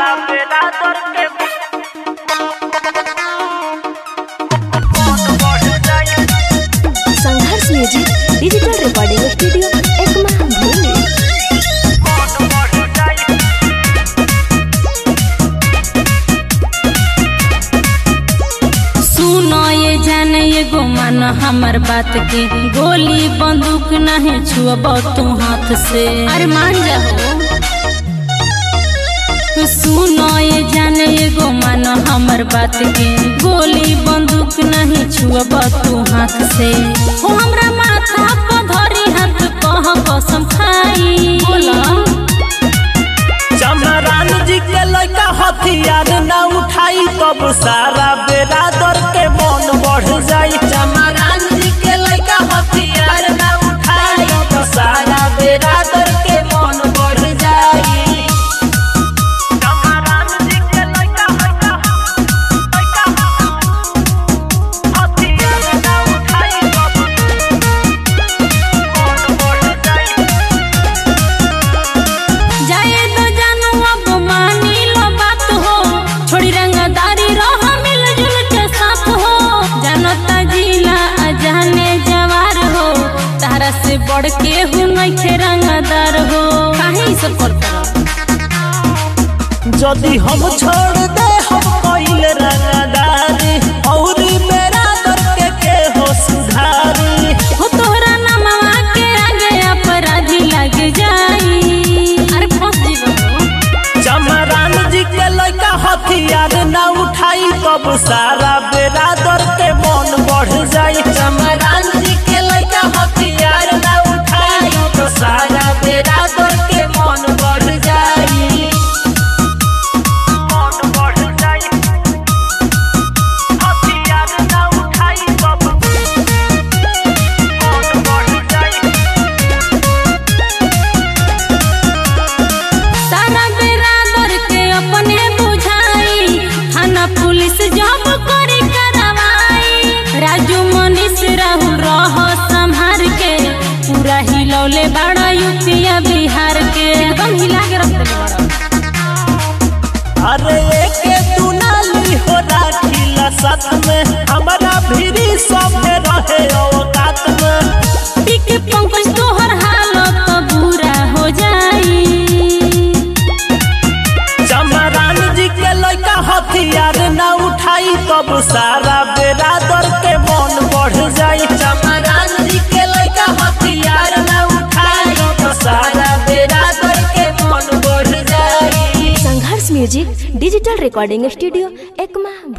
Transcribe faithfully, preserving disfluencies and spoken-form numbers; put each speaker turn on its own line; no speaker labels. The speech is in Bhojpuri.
संघर्ष music digital recording studio Ekma भूमि।
सुनो ये जाने ये गुमान हमर बात के, गोली बंदूक नहीं छुअब तू हाथ से, अरे मान जाओ। सुनो ये जाने ये गुमान हमर बात के, गोली बंदूक नहीं छुअब तू हाथ से। हो हमरा माथा पर धरी हाथ कह कसम खाई। बोला
चमरान जी के लड़का हथियार न उठाई तब सारा बेरादर के मन बढ़ जाई। चमरान जी के लड़का हथियार न उठाई तब सारा बेरादर के मन बढ़ जाई। चमरान जी के लड़का हथियार न उठाई तब मन बढ़ जाई।
जाए तो जानू अब मानी लो बात हो, छोड़ी रंगदारी रहो मिलजुल के साथ हो। जानता जिला अजाने जवार हो, तारा से बढ़ के हूँ नइखे रंगदार हो। काहे सब करता
जदि हम छोड़ दे हम कइल रंगदारी और बेरादर के के हो सुधारी।
हो तोहरा नामवा के आगे अपराधी लग जाई। अरे फंस जीवो।
चमरान जी के लड़का हथियार न उठाई तब सारा बेरादर के मन बढ़ जाई। चमरान जी के लड़का हथियार न उठाई तो सारा बेरादर के मन बढ़ जाई। मन बढ़ जाई। हथियार न उठाई तब मन बढ़ जाई।
सारा बेरादर के अपने बुझाई, थाना पुलिस जब करी करवाई। राजू मनीष रहू रह संभार के, पूरा हिलौले बड़ा यूपिया बिहार के, एकदम हिला के रख देले बड़ा।
अरे एक तू नाली हो राखीला साथ में, हमारा भीरी सब रहे औकात में।
पीके पंकज तोहर हालत बुरा हो जाई।
चमरान जी के लड़का हथियार न उठाई तब सारा बेरादर के मन बढ़ जाई। चमरान जी के लड़का हथियार न उठाई तो सारा बेरादर के मन बढ़ जाई।
Sangharsh music digital recording studio Ekma.